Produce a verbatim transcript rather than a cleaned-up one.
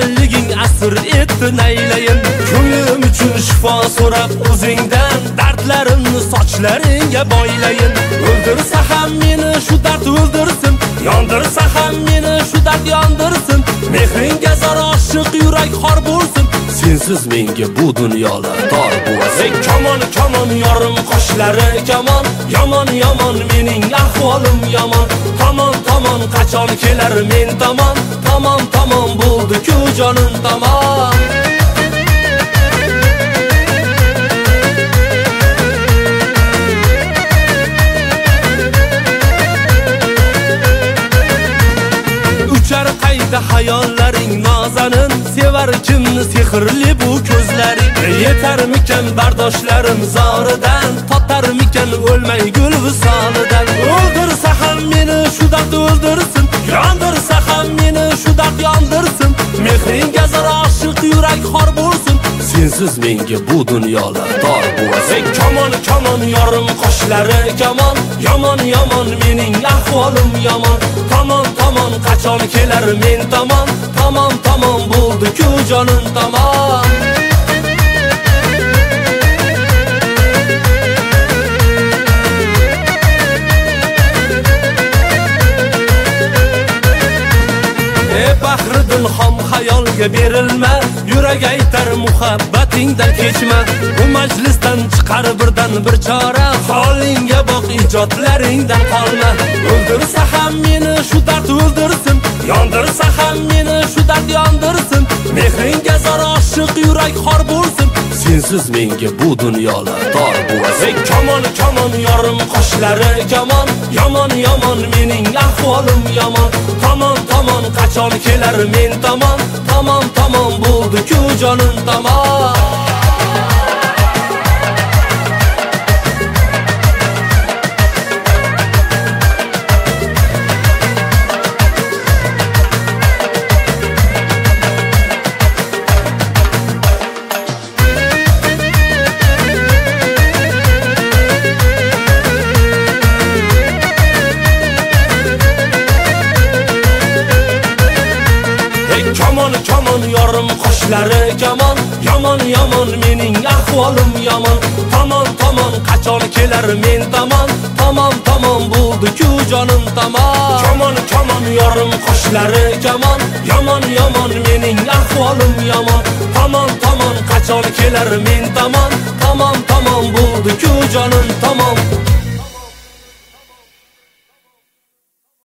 go'zalliging asr etdi naylayin. Ko'nglim uchun shifo so'rab o'zingdan dardlarimni sochlaringga boylayin. O'ldirsa ham meni shu dard o'ldirsin, yondirsa ham meni shu dard yondirsin. Mehringga zor oshiq yurak xor bo'lsin. Sensiz menga bu dunyolar tor bo'lsin. Kamon kamon yorim qoshlari kamon, yomon yomon mening ahvolim yomon. Tomon tomon qachon kelar men tomon, tomon tomon bo'ldi-ku jonim tomon. Uchar qayda hayollaring nozanin, sevar kimni sehrli bu ko'zlaring. Yetarmikan bardoshlarim zoridan, totarmikan o'lmay gul visolidan. O'ldirsa ham meni shu dard o'ldirsin, yondirsa ham meni shu dard yondirsin. Mehringga zor oshiq yurak xor bo'lsin. Sensiz menga bu dunyolar tor bo'lsin. Kamon kamon yorim qoshlari kamon, yomon yomon mening ahvolim yomon. Tomon tomon qachon kelar men tomon, tomon tomon bo'ldi-ku jonim tomon. Bahriddin xom xayolga berilma, yurak aytar muhabbatingdan kechma. Bu majlisdan chiqar birdan bir chora, holingga boq ijodlaringdan qolma. O'ldirsa ham meni shu dard o'ldirsin, yondirsa ham meni shu dard yondirsin. Mehringga zor oshiq yurak xor bo'lsin. Sensiz menga bu dunyolar tor bo'lsin. Kamon kamon yorim qoshlari kamon, yomon yomon mening ahvolim yomon. Tomon tomon qachon kelar men tomon, tomon tomon bo'ldi-ku jonim tomon. Kamon kamon yorim qoshlari kamon, yomon yomon mening ahvolim yomon. Tomon tomon qachon kelar men tomon, tomon tomon bo'ldi-ku jonim tomon. Kamon kamon yorim qoshlari kamon, yomon yomon mening ahvolim yomon. Tomon tomon qachon kelar men tomon, tomon tomon bo'ldi-ku jonim tomon.